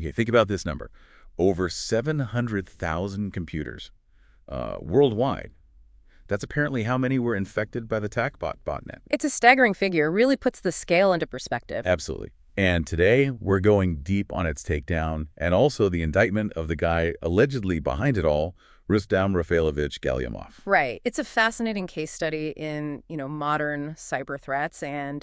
Okay, think about this number. Over 700,000 computers worldwide. That's apparently how many were infected by the TACBot botnet. It's a staggering figure, really puts the scale into perspective. Absolutely. And today, we're going deep on its takedown and also the indictment of the guy allegedly behind it all, Rustam Rafaelovich Galyamov. Right. It's a fascinating case study in, modern cyber threats and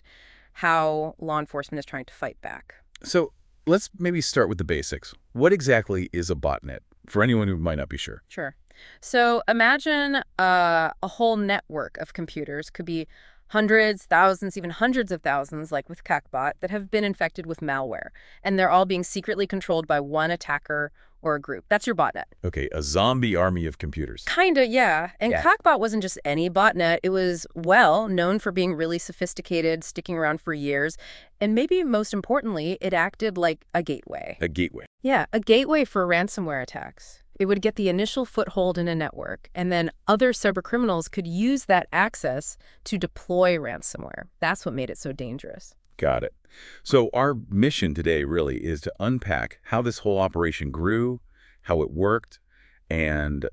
how law enforcement is trying to fight back. So let's maybe start with the basics. What exactly is a botnet, for anyone who might not be sure? Sure. So imagine a whole network of computers, could be hundreds, thousands, even hundreds of thousands, like with CACBot, that have been infected with malware. And they're all being secretly controlled by one attacker or a group. That's your botnet. Okay, a zombie army of computers. Kinda, yeah. And Yeah. CACBot wasn't just any botnet. It was, well, known for being really sophisticated, sticking around for years. And maybe most importantly, it acted like a gateway. A gateway. Yeah, a gateway for ransomware attacks. It would get the initial foothold in a network, and then other cybercriminals could use that access to deploy ransomware. That's what made it so dangerous. Got it. So our mission today really is to unpack how this whole operation grew, how it worked, and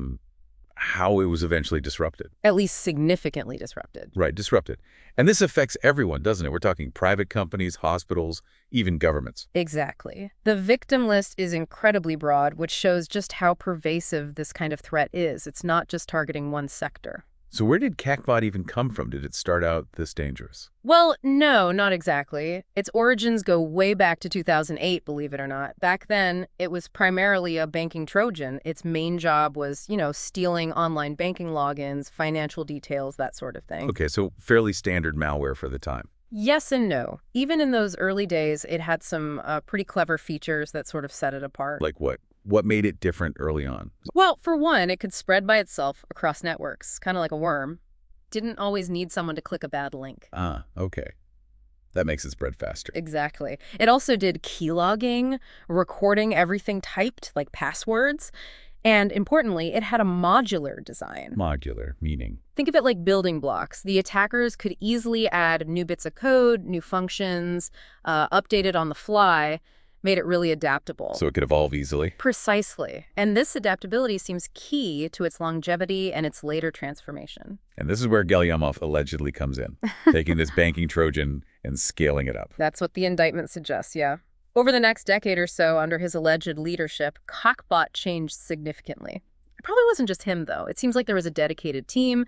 how it was eventually disrupted. At least significantly disrupted. Right, disrupted. And this affects everyone, doesn't it? We're talking private companies, hospitals, even governments. Exactly. The victim list is incredibly broad, which shows just how pervasive this kind of threat is. It's not just targeting one sector. So where did CACBot even come from? Did it start out this dangerous? Well, no, not exactly. Its origins go way back to 2008, believe it or not. Back then, it was primarily a banking Trojan. Its main job was, stealing online banking logins, financial details, that sort of thing. Okay, so fairly standard malware for the time. Yes and no. Even in those early days, it had some pretty clever features that sort of set it apart. Like what? What made it different early on? Well, for one, it could spread by itself across networks, kind of like a worm. Didn't always need someone to click a bad link. Ah, okay. That makes it spread faster. Exactly. It also did keylogging, recording everything typed, like passwords. And importantly, it had a modular design. Modular, meaning? Think of it like building blocks. The attackers could easily add new bits of code, new functions, update it on the fly, made it really adaptable. So it could evolve easily? Precisely. And this adaptability seems key to its longevity and its later transformation. And this is where Galyamov allegedly comes in, taking this banking Trojan and scaling it up. That's what the indictment suggests, yeah. Over the next decade or so, under his alleged leadership, CACBot changed significantly. It probably wasn't just him, though. It seems like there was a dedicated team,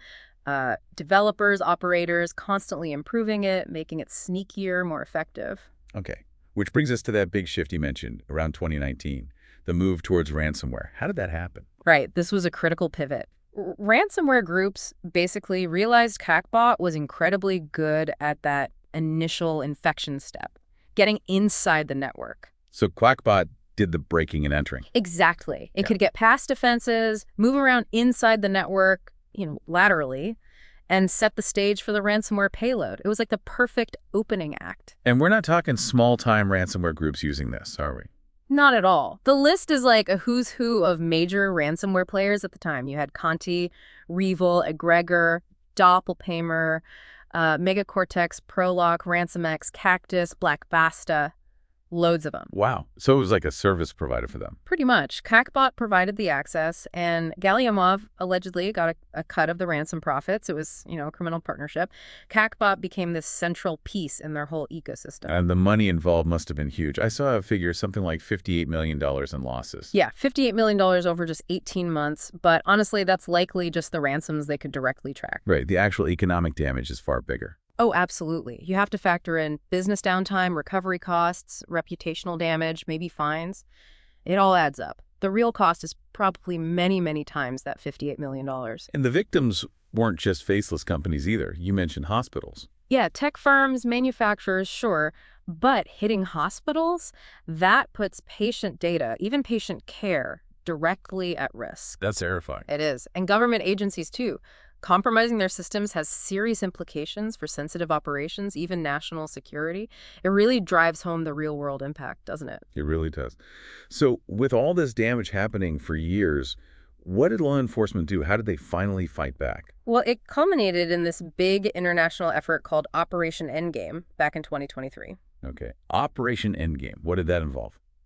developers, operators, constantly improving it, making it sneakier, more effective. Okay. Which brings us to that big shift you mentioned around 2019, the move towards ransomware. How did that happen? Right. This was a critical pivot. Ransomware groups basically realized CACBot was incredibly good at that initial infection step, getting inside the network. So Quackbot did the breaking and entering. Exactly. It Yeah. could get past defenses, move around inside the network, laterally, and set the stage for the ransomware payload. It was like the perfect opening act. And we're not talking small-time ransomware groups using this, are we? Not at all. The list is like a who's who of major ransomware players at the time. You had Conti, Revil, Egregor, Doppelpaymer, Megacortex, Prolock, RansomX, Cactus, Black Basta, loads of them. Wow. So it was like a service provider for them. Pretty much. CACBot provided the access, and Galyamov allegedly got a cut of the ransom profits. It was, a criminal partnership. CACBot became this central piece in their whole ecosystem. And the money involved must have been huge. I saw a figure, something like $58 million in losses. Yeah, $58 million over just 18 months. But honestly, that's likely just the ransoms they could directly track. Right. The actual economic damage is far bigger. Oh, absolutely. You have to factor in business downtime, recovery costs, reputational damage, maybe fines. It all adds up. The real cost is probably many, many times that $58 million. And the victims weren't just faceless companies either. You mentioned hospitals. Yeah, tech firms, manufacturers, sure. But hitting hospitals, that puts patient data, even patient care, directly at risk. That's terrifying. It is. And government agencies, too. Compromising their systems has serious implications for sensitive operations, even national security. It really drives home the real-world impact, doesn't it? It really does. So with all this damage happening for years, what did law enforcement do? How did they finally fight back? Well, it culminated in this big international effort called Operation Endgame back in 2023. Okay. Operation Endgame. What did that involve?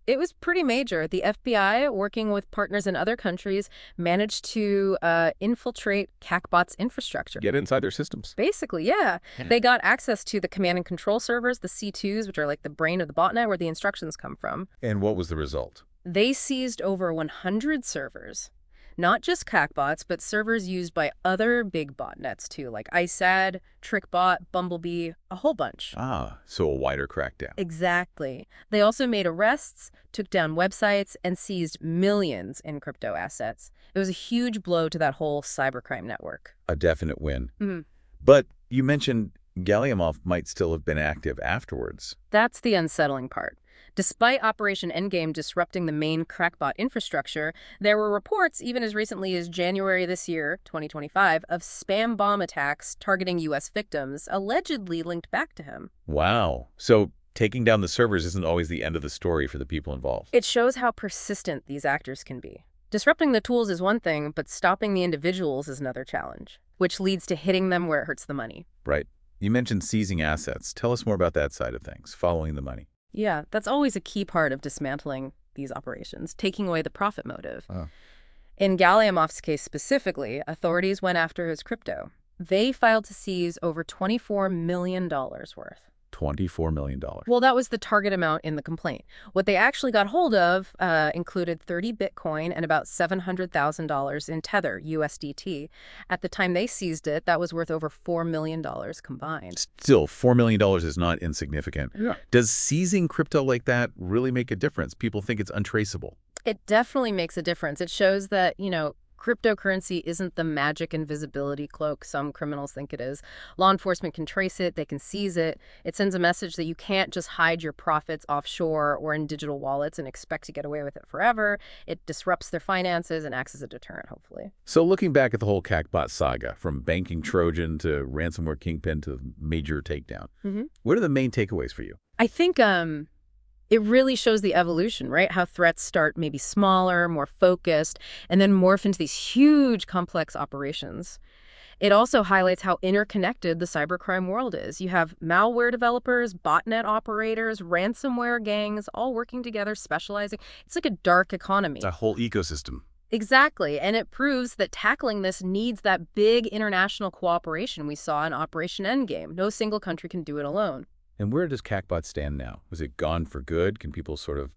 It was pretty major. The FBI, working with partners in other countries, managed to infiltrate CACBOT's infrastructure. Get inside their systems. Basically, yeah. They got access to the command and control servers, the C2s, which are like the brain of the botnet where the instructions come from. And what was the result? They seized over 100 servers. Not just CACBOTs, but servers used by other big botnets too, like ISAD, TrickBot, Bumblebee, a whole bunch. Ah, so a wider crackdown. Exactly. They also made arrests, took down websites, and seized millions in crypto assets. It was a huge blow to that whole cybercrime network. A definite win. Mhm. But you mentioned Galyamov might still have been active afterwards. That's the unsettling part. Despite Operation Endgame disrupting the main crackbot infrastructure, there were reports even as recently as January this year, 2025, of spam bomb attacks targeting U.S. victims, allegedly linked back to him. Wow. So taking down the servers isn't always the end of the story for the people involved. It shows how persistent these actors can be. Disrupting the tools is one thing, but stopping the individuals is another challenge, which leads to hitting them where it hurts the money. Right. You mentioned seizing assets. Tell us more about that side of things, following the money. Yeah, that's always a key part of dismantling these operations, taking away the profit motive. Oh. In Galyamov's case specifically, authorities went after his crypto. They filed to seize over $24 million worth. $24 million. Well, that was the target amount in the complaint. What they actually got hold of included 30 Bitcoin and about $700,000 in Tether, USDT. At the time they seized it, that was worth over $4 million combined. Still, $4 million is not insignificant. Yeah. Does seizing crypto like that really make a difference? People think it's untraceable. It definitely makes a difference. It shows that, cryptocurrency isn't the magic invisibility cloak some criminals think it is. Law enforcement can trace it, they can seize it. It sends a message that you can't just hide your profits offshore or in digital wallets and expect to get away with it forever. It disrupts their finances and acts as a deterrent, hopefully. So looking back at the whole CACBOT saga, from banking Trojan to ransomware kingpin to major takedown, what are the main takeaways for you? I think it really shows the evolution, right? How threats start maybe smaller, more focused, and then morph into these huge, complex operations. It also highlights how interconnected the cybercrime world is. You have malware developers, botnet operators, ransomware gangs, all working together, specializing. It's like a dark economy. A whole ecosystem. Exactly, and it proves that tackling this needs that big international cooperation we saw in Operation Endgame. No single country can do it alone. And where does CACBOT stand now? Was it gone for good? Can people sort of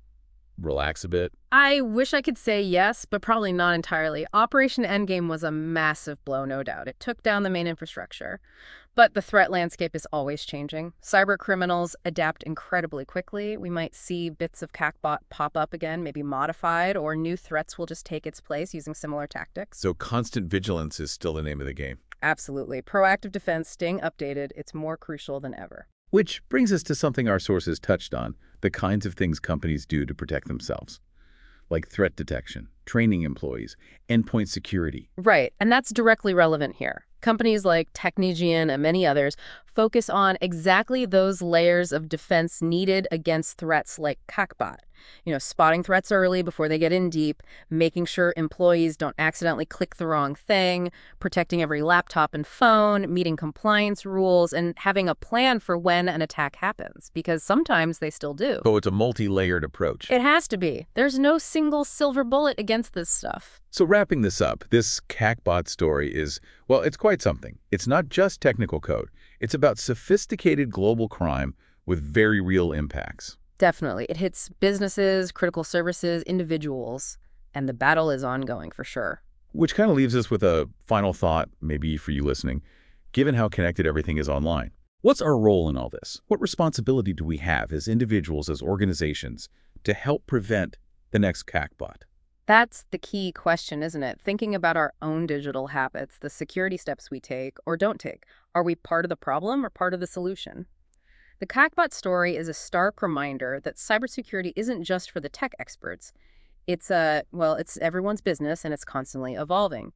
relax a bit? I wish I could say yes, but probably not entirely. Operation Endgame was a massive blow, no doubt. It took down the main infrastructure. But the threat landscape is always changing. Cyber criminals adapt incredibly quickly. We might see bits of CACBOT pop up again, maybe modified, or new threats will just take its place using similar tactics. So constant vigilance is still the name of the game. Absolutely. Proactive defense, staying updated, it's more crucial than ever. Which brings us to something our sources touched on, the kinds of things companies do to protect themselves, like threat detection, training employees, endpoint security. Right, and that's directly relevant here. Companies like Technician and many others focus on exactly those layers of defense needed against threats like CACBOT. Spotting threats early before they get in deep, making sure employees don't accidentally click the wrong thing, protecting every laptop and phone, meeting compliance rules, and having a plan for when an attack happens, because sometimes they still do. So it's a multi-layered approach. It has to be. There's no single silver bullet against this stuff. So wrapping this up, this CACBOT story is, well, it's quite something. It's not just technical code. It's about sophisticated global crime with very real impacts. Definitely. It hits businesses, critical services, individuals, and the battle is ongoing for sure. Which kind of leaves us with a final thought, maybe for you listening, given how connected everything is online. What's our role in all this? What responsibility do we have as individuals, as organizations, to help prevent the next CACBOT? That's the key question, isn't it? Thinking about our own digital habits, the security steps we take or don't take. Are we part of the problem or part of the solution? The CACBOT story is a stark reminder that cybersecurity isn't just for the tech experts. It's everyone's business and it's constantly evolving.